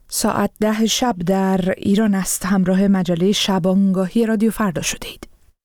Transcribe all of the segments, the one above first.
ساعت 10 شب در ایران است. همراه مجله شبانگاهی رادیو فردا شدید.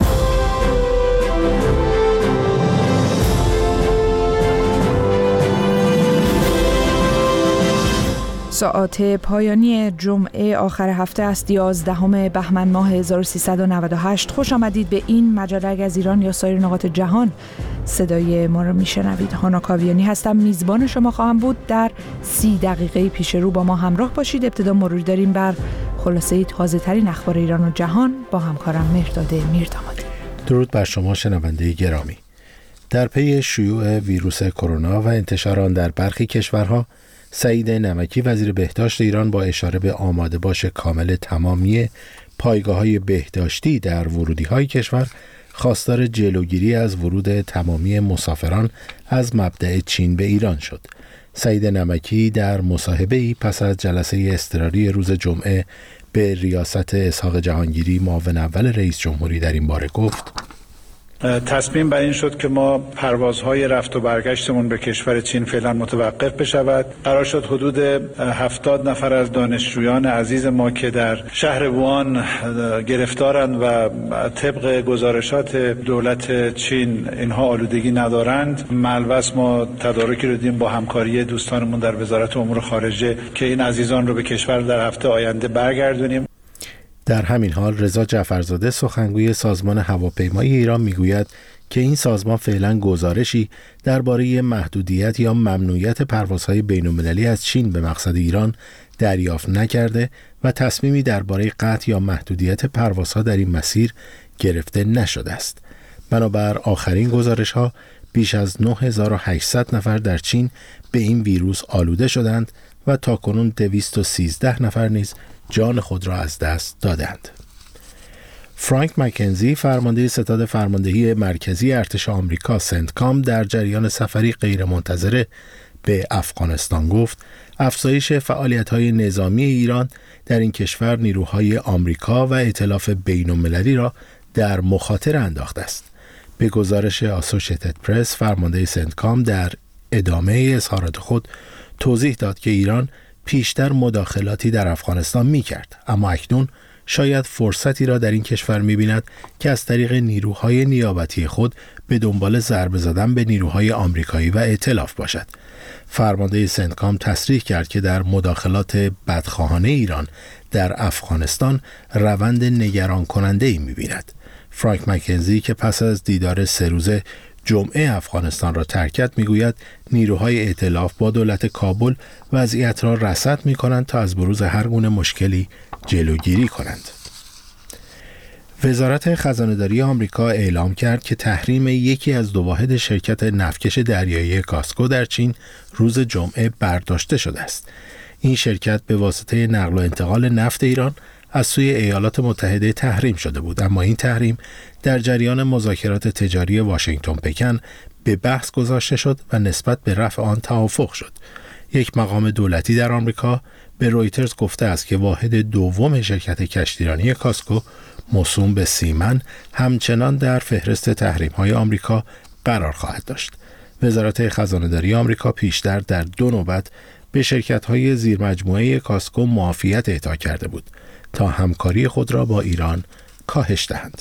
ساعات پایانی جمعه آخر هفته است، 11 بهمن ماه 1398. خوش آمدید به این مجله. از ایران یا سایر نقاط جهان صدای ما رو میشنوید. هانا کاویانی هستم، میزبان شما خواهم بود. در 30 دقیقه پیش رو با ما همراه باشید. ابتدا مروری داریم بر خلاصه تازه ترین اخبار ایران و جهان با همکارم مهرداد میردامادی. درود بر شما شنونده گرامی. در پی شیوع ویروس کرونا و انتشار آن در برخی کشورها، سعید نمکی وزیر بهداشت ایران با اشاره به آماده باش کامل تمامی پایگاه‌های بهداشتی در ورودی‌های کشور، خواستار جلوگیری از ورود تمامی مسافران از مبدأ چین به ایران شد. سعید نمکی در مصاحبه‌ای پس از جلسه اضطراری روز جمعه به ریاست اسحاق جهانگیری معاون اول رئیس جمهوری در این باره گفت: تصمیم بر این شد که ما پروازهای رفت و برگشتمون به کشور چین فعلا متوقف بشود. قرار شد حدود 70 نفر از دانشجویان عزیز ما که در شهر ووهان گرفتارند و طبق گزارشات دولت چین اینها آلودگی ندارند، ملوث ما تدارکی رو دیدیم با همکاری دوستانمون در وزارت امور خارجه که این عزیزان رو به کشور در هفته آینده برگردونیم. در همین حال رضا جعفرزاده سخنگوی سازمان هواپیمایی ایران میگوید که این سازمان فعلا گزارشی درباره محدودیت یا ممنوعیت پروازهای بین‌المللی از چین به مقصد ایران دریافت نکرده و تصمیمی درباره قطع یا محدودیت پروازها در این مسیر گرفته نشده است. بنابر آخرین گزارش‌ها بیش از 9800 نفر در چین به این ویروس آلوده شدند و تاکنون 213 نفر نیز جان خود را از دست دادند. فرانک مکنزی فرمانده ستاد فرماندهی مرکزی ارتش آمریکا سنتکام در جریان سفری غیرمنتظره به افغانستان گفت افزایش فعالیت‌های نظامی ایران در این کشور نیروهای آمریکا و ائتلاف بین‌المللی را در مخاطره انداخته است. به گزارش آسوشیتد پرس، فرمانده سنتکام در ادامه اظهارات خود توضیح داد که ایران پیشتر مداخلاتی در افغانستان می‌کرد، اما اکنون شاید فرصتی را در این کشور می‌بیند که از طریق نیروهای نیابتی خود به دنبال ضربه زدن به نیروهای آمریکایی و ائتلاف باشد. فرمانده سنتکام تصریح کرد که در مداخلات بدخواهانه ایران در افغانستان روند نگران کننده‌ای می‌بیند. فرانک مکنزی که پس از دیدار 3 روزه جمعه افغانستان را ترک کرد میگوید نیروهای ائتلاف با دولت کابل وضعیت را رصد می‌کنند تا از بروز هر گونه مشکلی جلوگیری کنند. وزارت خزانه‌داری آمریکا اعلام کرد که تحریم یکی از 2 واحد شرکت نفتکش دریایی کاسکو در چین روز جمعه برداشته شده است. این شرکت به واسطه نقل و انتقال نفت ایران از سوی ایالات متحده تحریم شده بود، اما این تحریم در جریان مذاکرات تجاری واشنگتن پکن به بحث گذاشته شد و نسبت به رفع آن توافق شد. یک مقام دولتی در آمریکا به رویترز گفته است که واحد دوم شرکت کشتیرانی کاسکو موسوم به سیمن همچنان در فهرست تحریم‌های آمریکا قرار خواهد داشت. وزارت خزانه‌داری آمریکا پیشتر در 2 نوبت به شرکت‌های زیرمجموعه کاسکو معافیت اعطا کرده بود تا همکاری خود را با ایران کاهش دهند.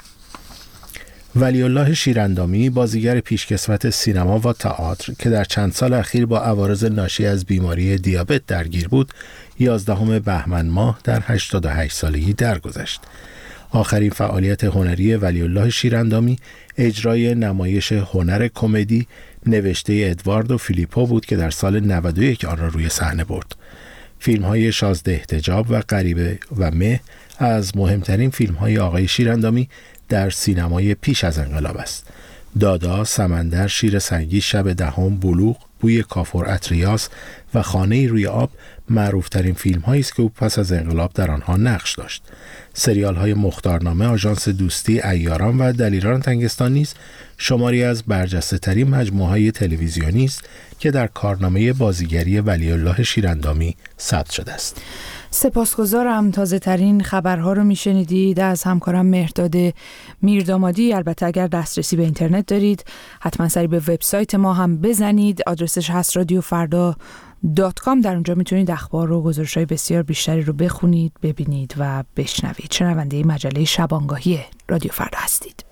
ولی الله شیراندامی، بازیگر پیشکسوت سینما و تئاتر که در چند سال اخیر با عوارض ناشی از بیماری دیابت درگیر بود، 11 بهمن ماه در 88 سالگی درگذشت. آخرین فعالیت هنری ولی الله شیراندامی اجرای نمایش هنر کمدی نوشته ادواردو فیلیپو بود که در سال 91 آن را روی صحنه برد. فیلم‌های شازده احتجاب و غریبه و مه از مهمترین فیلم‌های آقای شیراندامی در سینمای پیش از انقلاب است. دادا، سمندر، شیر سنگی، شب دهم، بلوغ، بوی کافور اتریاس و خانه روی آب معروفترین فیلم‌هایی است که او پس از انقلاب در آنها نقش داشت. سریال‌های مختارنامه، آژانس دوستی، عیاران و دلیران تنگستان نیز شماری از برجسته‌ترین مجموعه‌های تلویزیونی است که در کارنامه بازیگری ولی الله شیراندامی ثبت شده است. سپاسگزارم. تازه ترین خبرها رو میشنیدید از همکارم مهرداد میردامادی. البته اگر دسترسی به اینترنت دارید حتما سری به وبسایت ما هم بزنید. آدرسش هست رادیوفردا www.iranew.com. در اونجا میتونید اخبار و گزارش‌های بسیار بیشتری رو بخونید، ببینید و بشنوید. شنونده مجله شبانگاهی رادیو فردا هستید.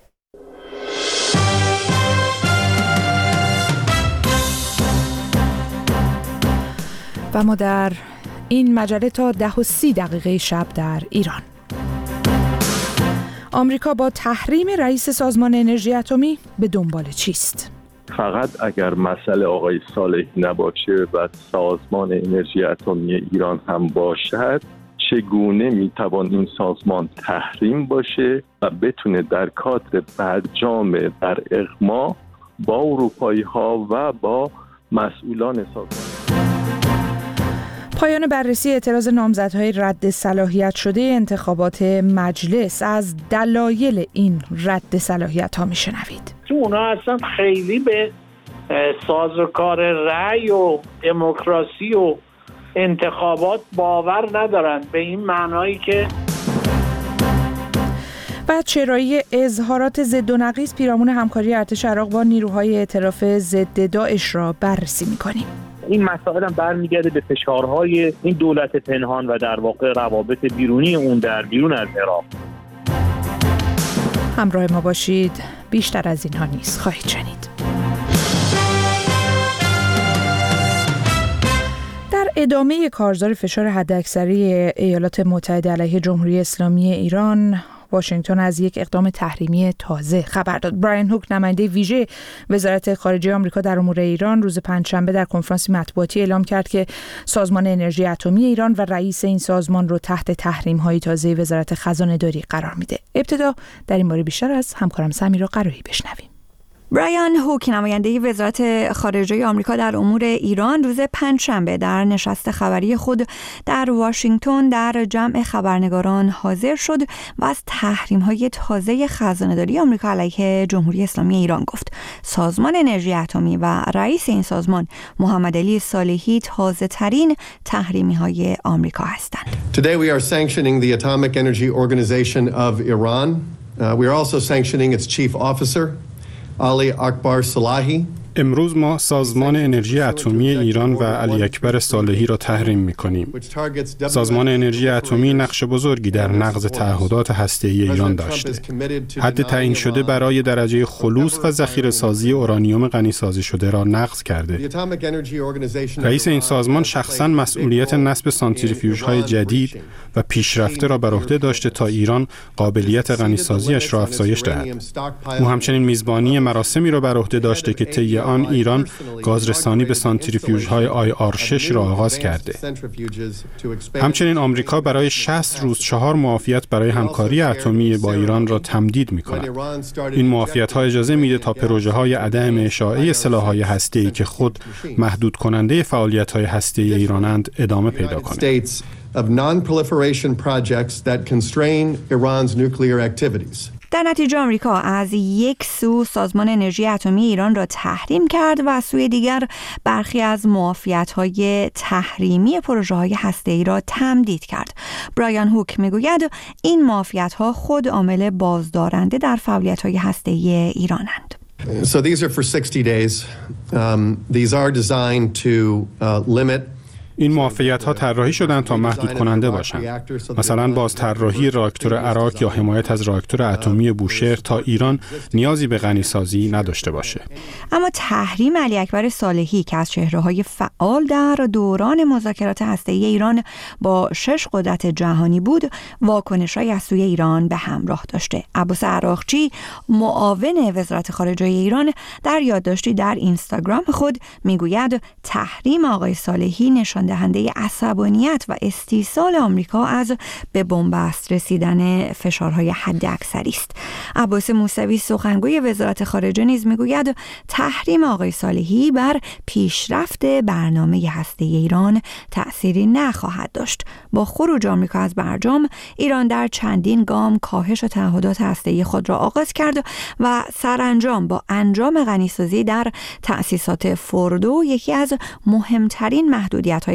و ما در این مجله تا 10:30 شب در ایران. آمریکا با تحریم رئیس سازمان انرژی اتمی به دنبال چیست؟ فقط اگر مسئله آقای صالحی نباشه و سازمان انرژی اتمی ایران هم باشد، چگونه میتوان این سازمان تحریم باشه و بتونه در کادر برجام در اغما با اروپایی ها و با مسئولان سازمان. پایان بررسی اعتراض نامزدهای رد صلاحیت شده انتخابات مجلس. از دلایل این رد صلاحیت ها میشنوید. اونا اصلا خیلی به سازوکار رأی و دموکراسی و انتخابات باور ندارن، به این معنایی که بعد چرایی اظهارات ضد و نقیض پیرامون همکاری ارتش عراق با نیروهای ائتلاف ضد داعش را بررسی می‌کنیم. این مسائل هم برمیگرده به فشارهای این دولت پنهان و در واقع روابط بیرونی اون در بیرون از عراق. همراه ما باشید، بیشتر از اینها نیست خواهید شنید. در ادامه کارزار فشار حداکثری ایالات متحده علیه جمهوری اسلامی ایران، واشنگتن از یک اقدام تحریمی تازه خبر داد. براین هوک، نماینده ویژه وزارت خارجه آمریکا در امور ایران، روز پنجشنبه در کنفرانسی مطبوعاتی اعلام کرد که سازمان انرژی اتمی ایران و رئیس این سازمان رو تحت تحریم‌های تازه وزارت خزانه‌داری قرار میده. ابتدا در این باره بیشتر از همکارم سمیرا قرایی بشنویم. براین هوک، نماینده وزارت خارجه آمریکا در امور ایران، روز پنجشنبه در نشست خبری خود در واشنگتن در جمع خبرنگاران حاضر شد و از تحریم‌های تازه خزانه‌داری آمریکا علیه جمهوری اسلامی ایران گفت. سازمان انرژی اتمی و رئیس این سازمان محمد علی صالحی تازه‌ترین تحریمی‌های آمریکا هستند. Today we are sanctioning the Atomic Energy Organization of Iran. We are also sanctioning its chief officer, Ali Akbar Salahi. امروز ما سازمان انرژی اتمی ایران و علی اکبر صالحی را تحریم می‌کنیم. سازمان انرژی اتمی نقش بزرگی در نقض تعهدات هسته‌ای ایران داشته. حد تعیین شده برای درجه خلوص و ذخیره‌سازی اورانیوم غنی‌سازی شده را نقض کرده. رئیس این سازمان شخصاً مسئولیت نصب سانتریفیوژهای جدید و پیشرفته را بر عهده داشته تا ایران قابلیت غنی‌سازی‌اش را افزایش دهد. او همچنین میزبانی مراسمی را بر عهده داشته که طی آن ایران گازرسانی به سانتریفیوژهای IR6 را آغاز کرده. همچنین آمریکا برای 60 روز 4 معافیت برای همکاری اتمی با ایران را تمدید می‌کند. این معافیت‌ها اجازه میده تا پروژه‌های عدم اشاعه سلاح‌های هسته‌ای که خود محدود کننده فعالیت‌های هسته‌ای ایرانند ادامه پیدا کند. در نتیجه آمریکا از یک سو سازمان انرژی اتمی ایران را تحریم کرد و از سوی دیگر برخی از معافیت‌های تحریمی پروژه‌های هسته‌ای را تمدید کرد. براین هوک میگوید این معافیت‌ها خود عامل بازدارنده در فعالیت‌های هسته‌ای ایرانند. So these are for 60 days. These are designed to limit. این معافیت‌ها طراحی شدند تا محدود کننده باشند. مثلا باز طراحی راکتور عراق یا حمایت از راکتور اتمی بوشهر تا ایران نیازی به غنی‌سازی نداشته باشه. اما تحریم علی اکبر صالحی که از چهره‌های فعال در دوران مذاکرات هسته‌ای ایران با 6 قدرت جهانی بود، واکنش‌های از سوی ایران به همراه داشته. عباس عراقچی، معاون وزارت خارجه ایران، در یادداشتی در اینستاگرام خود میگوید تحریم آقای صالحی نشان دهنده عصبانیت و استیصال آمریکا از به بنبست رسیدن فشارهای حداکثری است. عباس موسوی، سخنگوی وزارت خارجه، نیز میگوید تحریم آقای صالحی بر پیشرفت برنامه هسته‌ای ایران تأثیری نخواهد داشت. با خروج آمریکا از برجام، ایران در چندین گام کاهش تعهدات هسته‌ای خود را آغاز کرد و سرانجام با انجام غنی‌سازی در تأسیسات فوردو، یکی از مهمترین محدودیت‌های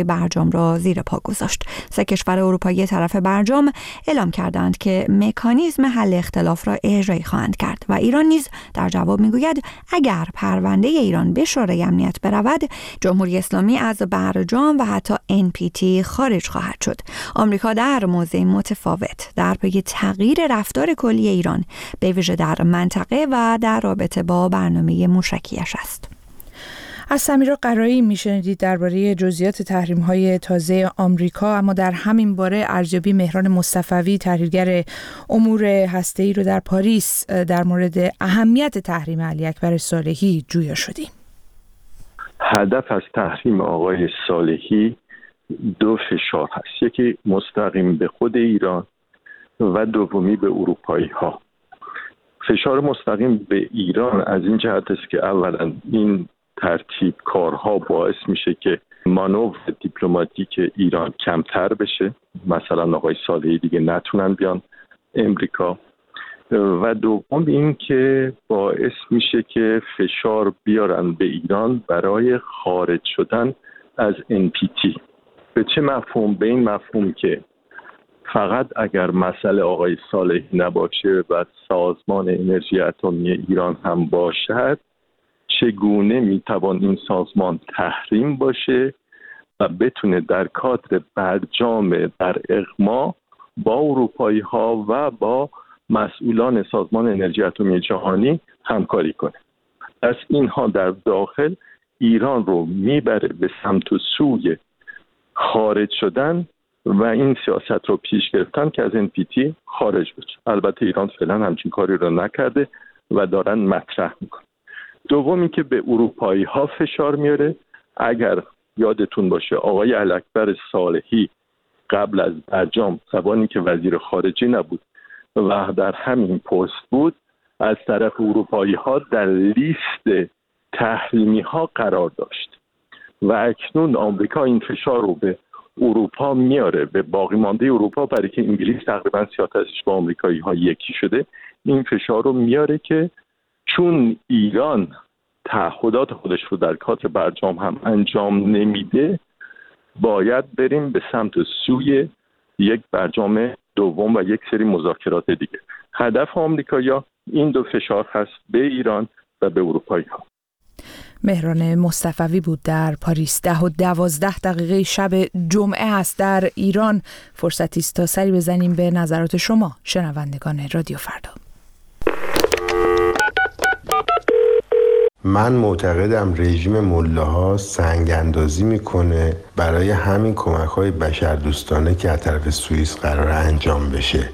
های برجام را زیر پا گذاشت. 3 کشور اروپایی طرف برجام اعلام کردند که مکانیزم حل اختلاف را اجرایی خواهند کرد و ایران نیز در جواب میگوید اگر پرونده ایران به شورای امنیت برود، جمهوری اسلامی از برجام و حتی NPT خارج خواهد شد. آمریکا در موضعی متفاوت در پی تغییر رفتار کلی ایران به ویژه در منطقه و در رابطه با برنامه موشکیش است. از سمیرا قرایی میشنیدید درباره جزئیات تحریم‌های تازه آمریکا، اما در همین باره ارزیابی مهران مصطفوی تحلیلگر امور هسته‌ای رو در پاریس در مورد اهمیت تحریم علی اکبر صالحی جویا شدیم. هدف از تحریم آقای صالحی 2 فشار هست، یکی مستقیم به خود ایران و دومی به اروپایی ها. فشار مستقیم به ایران از این جهت است که اولا این ترتیب کارها باعث میشه که مانور دیپلماتیک ایران کمتر بشه، مثلا آقای صالحی دیگه نتونن بیان امریکا، و دوم این که باعث میشه که فشار بیارن به ایران برای خارج شدن از NPT. به چه مفهوم؟ به این مفهوم که فقط اگر مسئله آقای صالحی نباشه و سازمان انرژی اتمی ایران هم باشد، چگونه میتوان این سازمان تحریم باشه و بتونه در کادر برجام در اغما با اروپایی ها و با مسئولان سازمان انرژی اتمی جهانی همکاری کنه. از اینها در داخل ایران رو میبره به سمت و سوی خارج شدن و این سیاست رو پیش گرفتن که از NPT خارج بشه. البته ایران فعلا همچین کاری رو نکرده و دارن مطرح میکنن. دومی که به اروپایی ها فشار میاره. اگر یادتون باشه آقای علی اکبر صالحی قبل از برجام زمانی که وزیر خارجه نبود و در همین پست بود، از طرف اروپایی ها در لیست تحریمی ها قرار داشت و اکنون آمریکا این فشار رو به اروپا میاره، به باقی مانده اروپا، برای که انگلیس تقریبا سیاستش با آمریکایی ها یکی شده. این فشار رو میاره که چون ایران تعهدات خودش رو در کادر برجام هم انجام نمیده، باید بریم به سمت سوی یک برجام دوم و یک سری مذاکرات دیگه. هدف آمریکایی‌ها این 2 فشار هست، به ایران و به اروپایی ها. مهران مصطفوی بود در پاریس. 10:12 شب جمعه است در ایران. فرصتی است تا سری بزنیم به نظرات شما شنوندگان رادیو فردا. من معتقدم رژیم ملاها سنگ اندازی میکنه برای همین کمک‌های بشردوستانه که از طرف سوئیس قرار انجام بشه.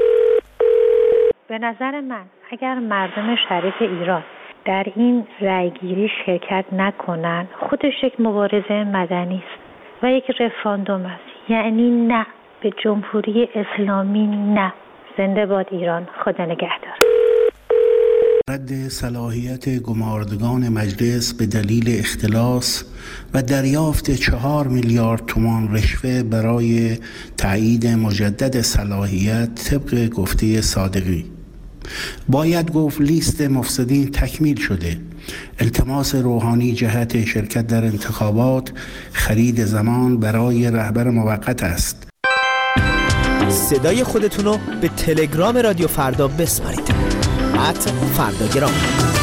به نظر من اگر مردم شریف ایران در این رأیگیری شرکت نکنن، خودش یک مبارزه مدنی است و یک رفراندوم است. یعنی نه به جمهوری اسلامی، نه. زنده باد ایران. خدا نگهدار. رد صلاحیت گماردگان مجلس به دلیل اختلاس و دریافت 4 میلیارد تومان رشوه برای تایید مجدد صلاحیت طبق گفته صادقی. باید گفت لیست مفسدین تکمیل شده. التماس روحانی جهت شرکت در انتخابات خرید زمان برای رهبر موقت است. صدای خودتونو به تلگرام رادیو فردا بسپارید. فرداگرام.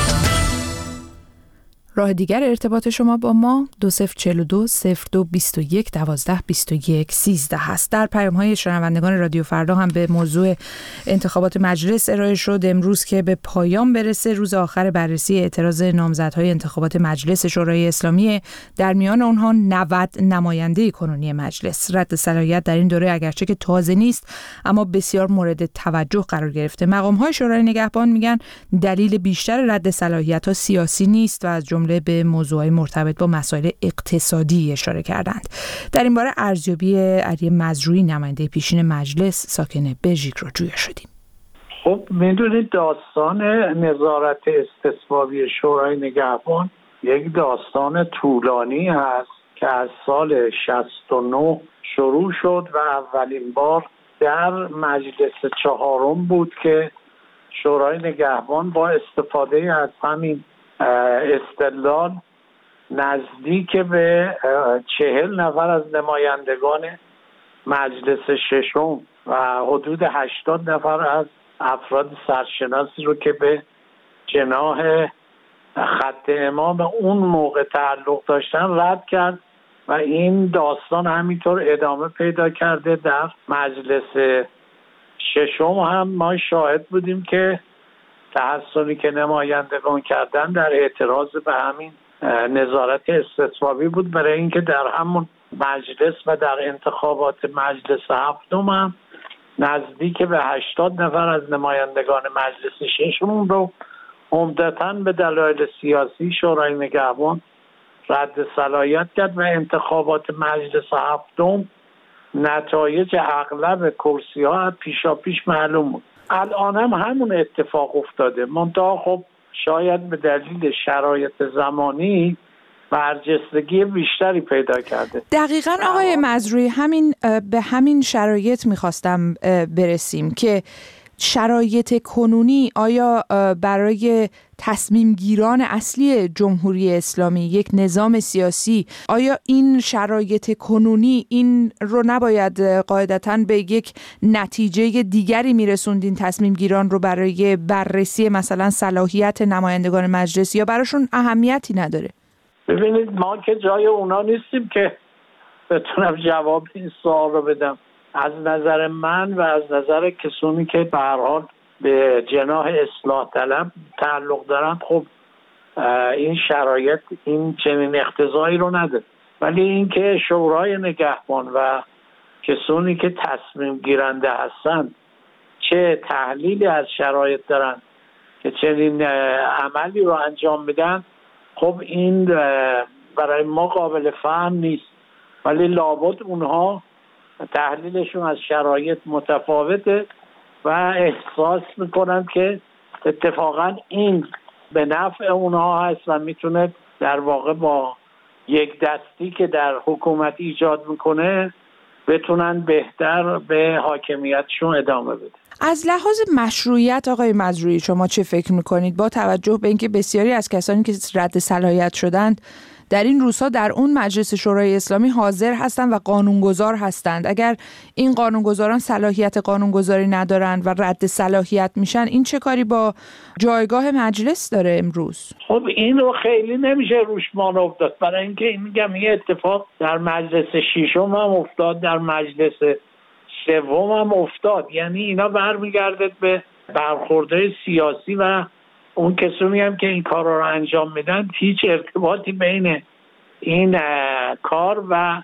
راه دیگر ارتباط شما با ما 2042 0221 12 21 13 است. در پیام‌های شنوندگان رادیو فردا هم به موضوع انتخابات مجلس ارائه شد. امروز که به پایان برسه روز آخر بررسی اعتراض نامزدهای انتخابات مجلس شورای اسلامی، در میان اونها 90 نماینده کنونی مجلس. رد صلاحیت در این دوره اگرچه که تازه نیست، اما بسیار مورد توجه قرار گرفته. مقام‌های شورای نگهبان میگن دلیل بیشتر رد صلاحیت‌ها سیاسی نیست و از جمله به موضوعات مرتبط با مسائل اقتصادی اشاره کردند. در این باره ارزیابی علی مزروعی نماینده پیشین مجلس ساکن بلژیک رو جویا شدیم. خب میدونید داستان نظارت استثماری شورای نگهبان یک داستان طولانی هست که از سال 69 شروع شد و اولین بار در مجلس 4 بود که شورای نگهبان با استفاده از همین استدلال نزدیک به 40 نفر از نمایندگان مجلس ششم و حدود 80 نفر از افراد سرشناسی رو که به جناح خط امام اون موقع تعلق داشتن رد کرد و این داستان همینطور ادامه پیدا کرده. در مجلس ششم هم ما شاهد بودیم که تحسنی که نمایندگان کردن در اعتراض به همین نظارت استثبابی بود، برای اینکه در همون مجلس و در انتخابات مجلس هفتم هم نزدیک به 80 نفر از نمایندگان مجلس ششم رو عمدتاً به دلایل سیاسی شورای نگهبان رد صلاحیت کرد و انتخابات مجلس هفتم نتایج اغلب کرسی‌ها پیشاپیش معلوم بود. الان هم همون اتفاق افتاده، منتها خب شاید به دلیل شرایط زمانی برجستگی بیشتری پیدا کرده. دقیقاً آقای مزروعی به همین شرایط میخواستم برسیم که شرایط کنونی آیا برای تصمیم گیران اصلی جمهوری اسلامی، یک نظام سیاسی، آیا این شرایط کنونی این رو نباید قاعدتاً به یک نتیجه دیگری میرسوندین تصمیم گیران رو برای بررسی مثلا صلاحیت نمایندگان مجلس، یا براشون اهمیتی نداره؟ ببینید ما که جای اونا نیستیم که بتونم جواب این سوال رو بدم. از نظر من و از نظر کسانی که به هر حال به جناح اصلاح طلب تعلق دارن، خب این شرایط این چنین اقتضایی رو نداره، ولی اینکه شورای نگهبان و کسانی که تصمیم گیرنده هستن چه تحلیلی از شرایط دارن که چنین عملی رو انجام میدن، خب این برای ما قابل فهم نیست، ولی لابد اونها تحلیلشون از شرایط متفاوته و احساس میکنن که اتفاقا این به نفع اونها هست و میتونه در واقع با یک دستی که در حکومت ایجاد میکنه بتونن بهتر به حاکمیتشون ادامه بده. از لحاظ مشروعیت آقای مزروعی شما چه فکر میکنید با توجه به اینکه بسیاری از کسانی که رد صلاحیت شدند در این روزها در اون مجلس شورای اسلامی حاضر هستند و قانونگذار هستند؟ اگر این قانونگذاران صلاحیت قانونگذاری ندارند و رد صلاحیت میشن، این چه کاری با جایگاه مجلس داره امروز؟ خب این رو خیلی نمیشه روش مانور داد، برای اینکه این میگم این اتفاق در مجلس ششم هم افتاد، در مجلس سوم هم افتاد. یعنی اینا برمیگرده به برخوردهای سیاسی و اون کسانی هم که این کار رو انجام میدن هیچ ارتباطی بین این کار و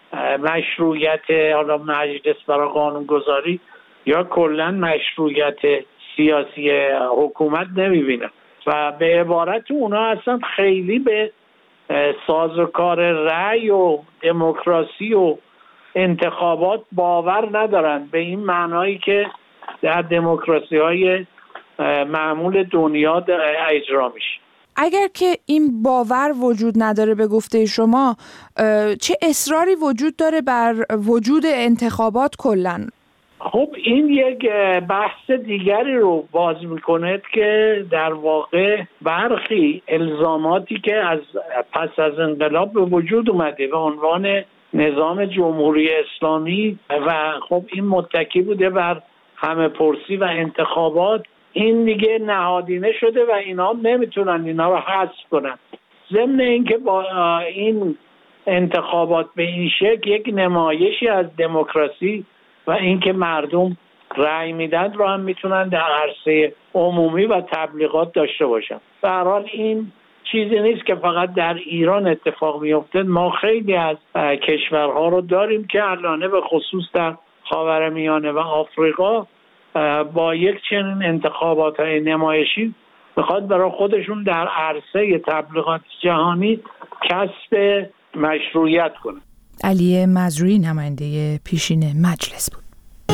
مشروعیت حالا مجلس برای قانونگذاری یا کلا مشروعیت سیاسی حکومت نمیبینم و به عبارت اونا اصلا خیلی به سازوکار رأی و دموکراسی و انتخابات باور ندارن، به این معنایی که در دموکراسی های معمول دنیا اجرا میشه. اگر که این باور وجود نداره به گفته شما، چه اصراری وجود داره بر وجود انتخابات کلاً؟ خب این یک بحث دیگری رو باز میکنه که در واقع برخی الزاماتی که پس از انقلاب به وجود اومده به عنوان نظام جمهوری اسلامی و خب این متکی بوده بر همه پرسی و انتخابات، این دیگه نهادینه شده و اینا نمیتونن اینا رو حذف کنن. ضمن اینکه با این انتخابات به این شکل یک نمایشی از دموکراسی و اینکه مردم رأی میدن رو هم میتونن در عرصه عمومی و تبلیغات داشته باشن. به هر حال این چیزی نیست که فقط در ایران اتفاق میفته. ما خیلی از کشورها رو داریم که الان به خصوص در خاورمیانه و آفریقا با یک چنین انتخابات‌های نمایشی میخواد برای خودشون در عرصه تبلیغات جهانی کسب مشروعیت کنه. علی مزروعی نماینده پیشین مجلس بود.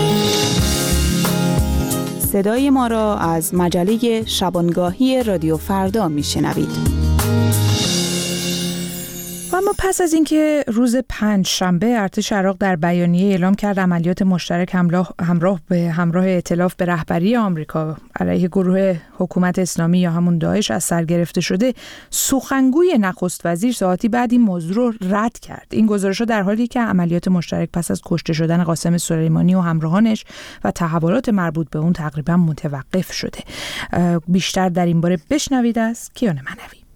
صدای ما را از مجله شبانگاهی رادیو فردا میشنوید. و اما پس از اینکه روز 5 شنبه ارتش عراق در بیانیه اعلام کرد عملیات مشترک همراه ائتلاف به رهبری آمریکا علیه گروه حکومت اسلامی یا همون داعش از سر گرفته شده، سخنگوی نخست وزیر ساعتی بعد این موضوع رو رد کرد. این گزارش‌ها در حالی که عملیات مشترک پس از کشته شدن قاسم سلیمانی و همراهانش و تحولات مربوط به اون تقریبا متوقف شده. بیشتر در این باره بشنوید از کیان منوی.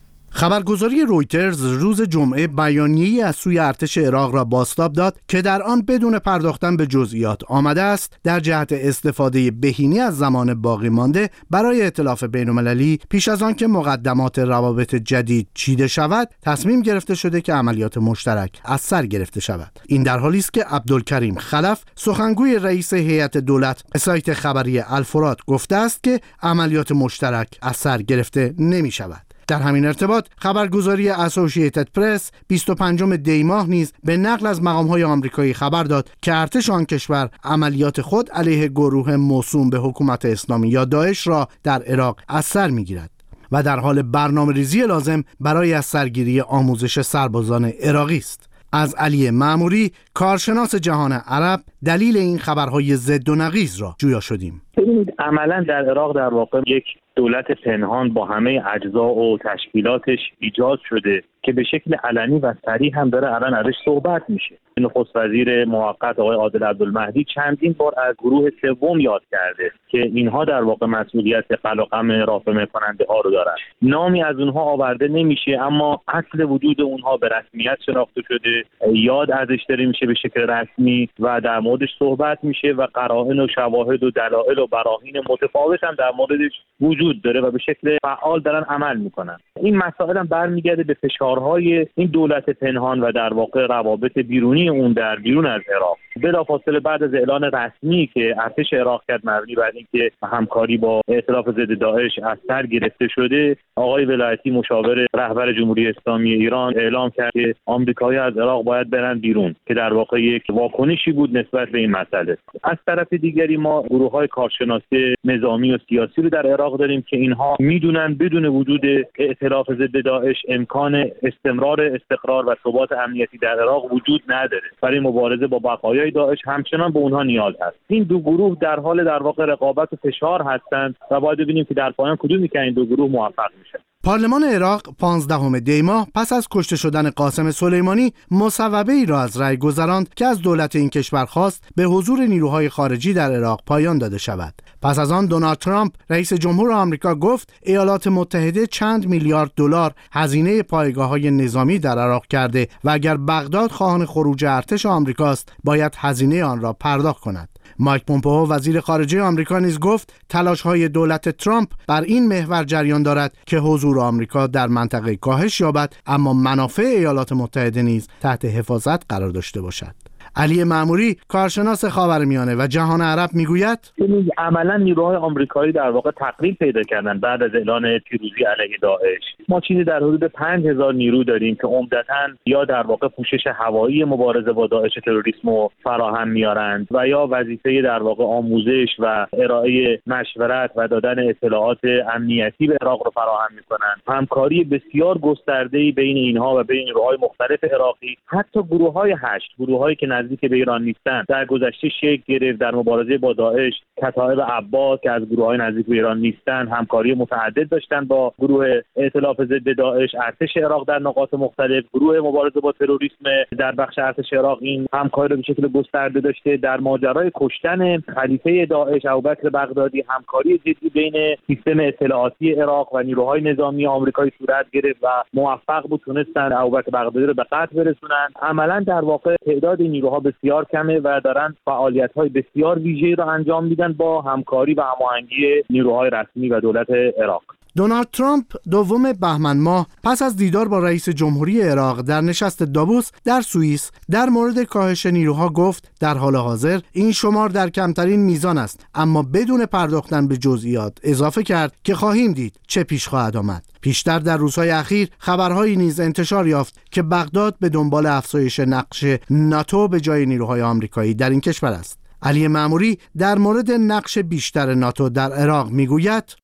خبرگزاری رویترز روز جمعه بیانیه‌ای از سوی ارتش عراق را بازتاب داد که در آن بدون پرداختن به جزئیات آمده است در جهت استفاده بهینه از زمان باقی مانده برای ائتلاف بین‌المللی پیش از آن که مقدمات روابط جدید چیده شود، تصمیم گرفته شده که عملیات مشترک از سر گرفته شود. این در حالی است که عبدالکریم خلف، سخنگوی رئیس هیئت دولت، به سایت خبری الفرات گفته است که عملیات مشترک از سر گرفته نمی شود. در همین ارتباط خبرگزاری اسوسییتد پرس 25 دی ماه نیز به نقل از مقام‌های آمریکایی خبر داد که ارتش آن کشور عملیات خود علیه گروه موسوم به حکومت اسلامی یا داعش را در عراق از سر می‌گیرد و در حال برنامه‌ریزی لازم برای از سرگیری آموزش سربازان عراقی است. از علی معموری، کارشناس جهان عرب، دلیل این خبرهای ضد و نقیض را جویا شدیم. ببینید، عملا در عراق در واقع یک دولت پنهان با همه اجزا و تشکیلاتش ایجاد شده که به شکل علنی و صریح هم داره الان ازش صحبت میشه. نخست وزیر موقت آقای عادل عبدالمهدی چندین بار از گروه سوم یاد کرده که اینها در واقع مسئولیت قلقم رافع کننده ها رو دارن. نامی از اونها آورده نمیشه، اما اصل وجود اونها به رسمیت شناخته شده، یاد ازش داره میشه به شکل رسمی و در موردش صحبت میشه و قرائن و شواهد و دلایل و براهین متفاوت هم در موردش وجود داره و به شکل فعال دارن عمل میکنن. این مسائل هم برمیگرده به فشارهای این دولت پنهان و در واقع روابط بیرونی اون در بیرون از عراق. بلافاصله بعد از اعلان رسمی که ارتش عراق کرد مبنی بر اینکه همکاری با ائتلاف ضد داعش از سر گرفته شده، آقای ولایتی مشاور رهبر جمهوری اسلامی ایران اعلام کرد که آمریکایی‌ها از عراق باید برن بیرون، که در واقع یک واکنشی بود نسبت به این مسئله. از طرف دیگری ما گروه‌های کارشناسی نظامی و سیاسی رو در عراق داریم که اینها میدونن بدون وجود ائتلاف ضد داعش امکان استمرار استقرار و ثبات امنیتی در عراق وجود نداره. برای مبارزه با بقایای داعش همچنان به اونها نیاز هست. این دو گروه در حال در واقع رقابت و فشار هستند و باید ببینیم که در پایان کدومی که این دو گروه موفق میشه. پارلمان عراق 15 دی ماه پس از کشته شدن قاسم سلیمانی مصوبه‌ای را از رأی گذراند که از دولت این کشور خواست به حضور نیروهای خارجی در عراق پایان داده شود. پس از آن دونالد ترامپ رئیس جمهور آمریکا گفت ایالات متحده چند میلیارد دلار هزینه پایگاه‌های نظامی در عراق کرده و اگر بغداد خواهان خروج ارتش آمریکاست باید هزینه آن را پرداخت کند. مایک پومپئو وزیر خارجه آمریکا نیز گفت تلاش‌های دولت ترامپ بر این محور جریان دارد که حضور آمریکا در منطقه کاهش یابد، اما منافع ایالات متحده نیز تحت حفاظت قرار داشته باشد. علی معموری، کارشناس خاورمیانه و جهان عرب، میگوید عملا نیروهای آمریکایی در واقع تقلیل پیدا کردن بعد از اعلان پیروزی علیه داعش. ما چیزی در حدود 5000 نیرو داریم که عمدتاً یا در واقع پوشش هوایی مبارزه با داعش تروریسم رو فراهم میارند و یا وظیفه در واقع آموزش و ارائه مشورت و دادن اطلاعات امنیتی به عراق رو فراهم میکنند. همکاری بسیار گسترده‌ای بین اینها و بین نیروهای مختلف عراقی، حتی گروه‌های 8 گروهایی که نزدیک به ایران نیستند در گذشته شکل گرفت در مبارزه با داعش. کتایب عباس که از گروه‌های نزدیک به ایران نیستند همکاری متعدد داشتند با گروه ائتلاف ضد داعش. ارتش عراق در نقاط مختلف، گروه مبارزه با تروریسم در بخش ارتش عراق این همکاری رو به شکل گسترده داشته. در ماجرای کشتن خلیفه داعش ابوبکر بغدادی همکاری جدی بین سیستم اطلاعاتی عراق و نیروهای نظامی آمریکایی صورت گرفت و موفق بود تونستن ابوبکر بغدادی رو به قتل برسونن. عملاً در واقع تعداد نیروها بسیار کمه و دارن فعالیت‌های بسیار ویژه‌ای رو انجام میدن با همکاری و هماهنگی نیروهای رسمی و دولت عراق. دونالد ترامپ دوم بهمن ماه پس از دیدار با رئیس جمهوری عراق در نشست داووس در سوئیس در مورد کاهش نیروها گفت در حال حاضر این شمار در کمترین میزان است، اما بدون پرداختن به جزئیات اضافه کرد که خواهیم دید چه پیش خواهد آمد. پیشتر در روزهای اخیر خبرهایی نیز انتشار یافت که بغداد به دنبال افزایش نقش ناتو به جای نیروهای آمریکایی در این کشور است. علی معموری در مورد نقش بیشتر ناتو در عراق میگوید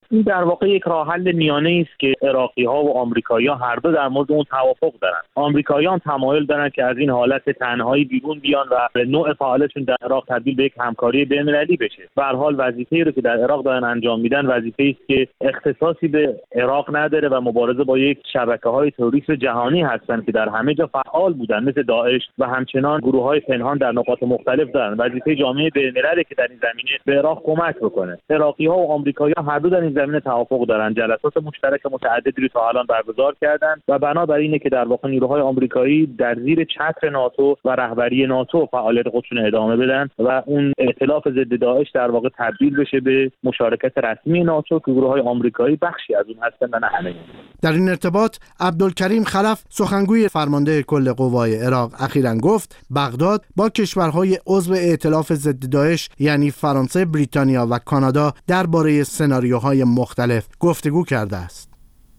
این در واقع یک راه حل میانه است که عراقی‌ها و آمریکایی‌ها هر دو در مورد اون توافق دارن. آمریکایی‌ها تمایل دارن که از این حالت تنهایی بیرون بیان و به نوع فعالیتشون در عراق تبدیل به یک همکاری بین‌المللی بشه. به هر حال وظیفه‌ای رو که در عراق دارن انجام میدن وظیفه‌ای است که اختصاصی به عراق نداره و مبارزه با یک شبکه‌های تروریسم جهانی هستن که در همه جا فعال بودن، مثل داعش و همچنان گروه‌های پنهان در نقاط مختلف دارن. وظیفه جامعه بین‌المللی که در این زمینه به عراق کمک بکنه. عراقی‌ها و آمریکایی‌ها هر دو در این زمینه توافق دارن. جلسات مشترک متعددی رو تا الان برگزار کردن و بنابر اینه که در واقع نیروهای آمریکایی در زیر چتر ناتو و رهبری ناتو فعالیت خودشون ادامه بدن و اون ائتلاف ضد داعش در واقع تبدیل بشه به مشارکت رسمی ناتو که گروه‌های آمریکایی بخشی از اون هستن و نه همه. در این ارتباط عبدالکریم خلف سخنگوی فرمانده کل قوای عراق اخیراً گفت بغداد با کشورهای عضو ائتلاف ضد داعش یعنی فرانسه، بریتانیا و کانادا درباره سناریوهای مختلف گفتگو کرده است.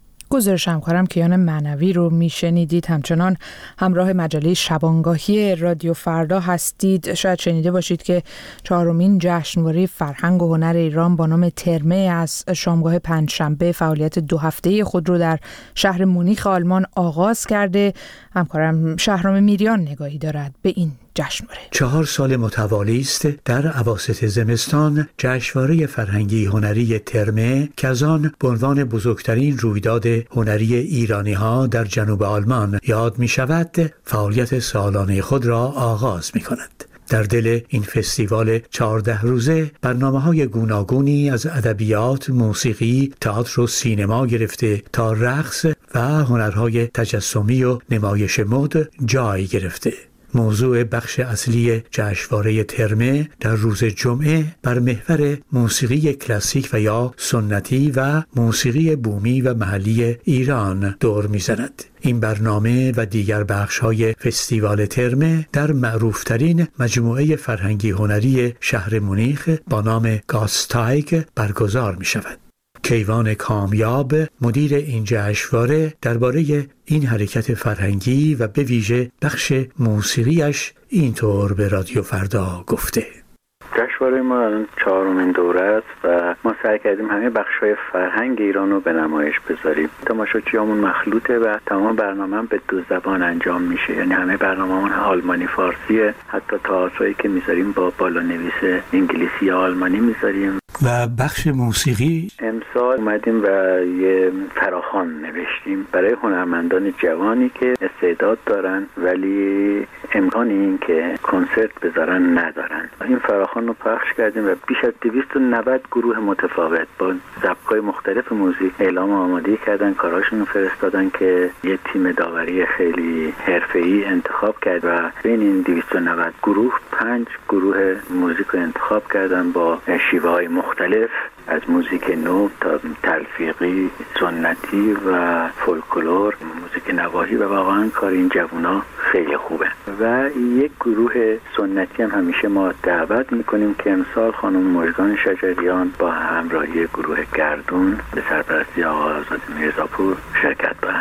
گزارش همکارم کیان معنوی رو میشنیدید. همچنان همراه مجله شبانگاهی رادیو فردا هستید. شاید شنیده باشید که 4مین جشنواره فرهنگ و هنر ایران با نام ترمه از شامگاه پنجشنبه فعالیت 2 هفته‌ای خود رو در شهر مونیخ آلمان آغاز کرده. همکارم شهرام میریان نگاهی دارد به این جشنواره. 4 سال متوالی است در اواسط زمستان جشنواره فرهنگی هنری ترمه که از آن به عنوان بزرگترین رویداد هنری ایرانی‌ها در جنوب آلمان یاد می‌شود، فعالیت سالانه خود را آغاز می‌کند. در دل این فستیوال 14 روزه برنامه‌های گوناگونی از ادبیات، موسیقی، تئاتر و سینما گرفته تا رقص و هنرهای تجسمی و نمایش مد جای گرفته. موضوع بخش اصلی جشنواره ترمه در روز جمعه بر محور موسیقی کلاسیک و یا سنتی و موسیقی بومی و محلی ایران دور می‌زند. این برنامه و دیگر بخش‌های فستیوال ترمه در معروفترین مجموعه فرهنگی هنری شهر مونیخ با نام گاستایگ برگزار می‌شود. کیوان کامیاب مدیر این جشنواره درباره این حرکت فرهنگی و به ویژه بخش موسیقیش اینطور به رادیو فردا گفته: جشنواره ما الان 4مین دوره است و ما سعی کردیم همه بخش‌های فرهنگ ایران رو به نمایش بذاریم. تماشاچیامون مخلوطه و تمام برنامه به 2 زبان انجام میشه، یعنی همه برنامه‌مون آلمانی فارسیه، حتی تئاتری که میذاریم با بالانویس انگلیسی یا آلمانی میذاریم. و بخش موسیقی امسال اومدیم و یه فراخوان نوشتیم برای هنرمندان جوانی که استعداد دارن ولی امکان این که کنسرت بذارن ندارن. این فراخوان رو پخش کردیم و بیش از 290 گروه متفاوت با سبک‌های مختلف موزیک اعلام آمادگی کردن، کاراشون رو فرستادن که یه تیم داوری خیلی حرفه‌ای انتخاب کرد و بین این 290 گروه 5 گروه موزیک رو انتخاب کردن با شیوه‌های مختلف، از موزیک نو تا تلفیقی، سنتی و فولکلور، موزیک نواحی و واقعا کار این جوونا خیلی خوبه. و یک گروه سنتی هم همیشه ما دعوت میکنیم که امسال خانم مژگان شجریان با همراهی گروه گردون به سرپرستی آقا آزاد میرزاپور شرکت دارن.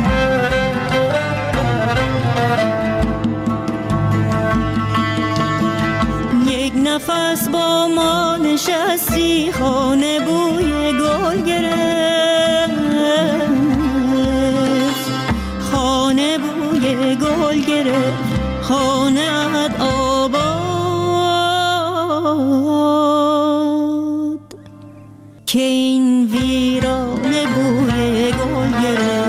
نفس با ما نشستی، خانه بوی گل گرفت، خانه بوی گل گرفت، خانه‌ات آباد که این ویرانه بوی گل گرفت.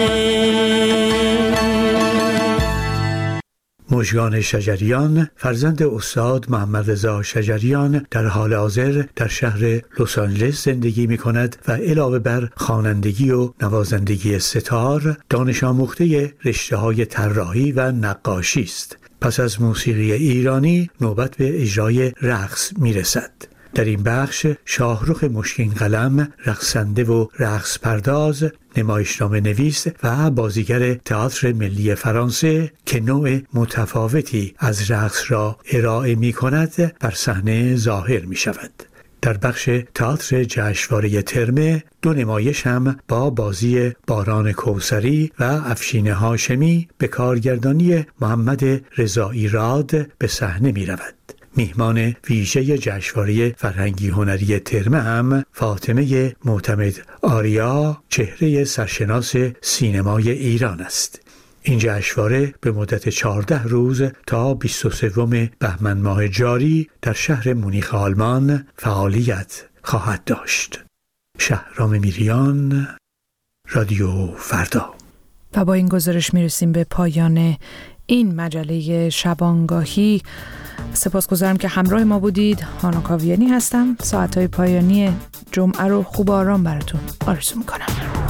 مژگان شجریان فرزند استاد محمد رضا شجریان در حال حاضر در شهر لس آنجلس زندگی می کند و علاوه بر خوانندگی و نوازندگی ستار دانش آموخته رشته‌های طراحی و نقاشی است. پس از موسیقی ایرانی نوبت به اجرای رقص می رسد. در این بخش شاهرخ مشکین قلم رقصنده و رقص پرداز، نمایشنامه نویس و بازیگر تئاتر ملی فرانسه که نوع متفاوتی از رقص را ارائه می کند بر صحنه ظاهر می شود. در بخش تئاتر جشنواره ترمه 2 نمایش هم با بازی باران کوثری و افشین هاشمی به کارگردانی محمد رضایی راد به صحنه می رود. میهمان ویژه جشنواره فرهنگی هنری ترمه هم فاطمه معتمد آریا، چهره سرشناس سینمای ایران است. این جشنواره به مدت 14 روز تا 23 بهمن ماه جاری در شهر مونیخ آلمان فعالیت خواهد داشت. شهرام میریان، رادیو فردا. و با این گزارش میرسیم به پایان این مجله شبانگاهی. سپاسگزارم که همراه ما بودید. هانا کاویانی هستم. ساعتهای پایانی جمعه رو خوب آرام براتون آرزو میکنم.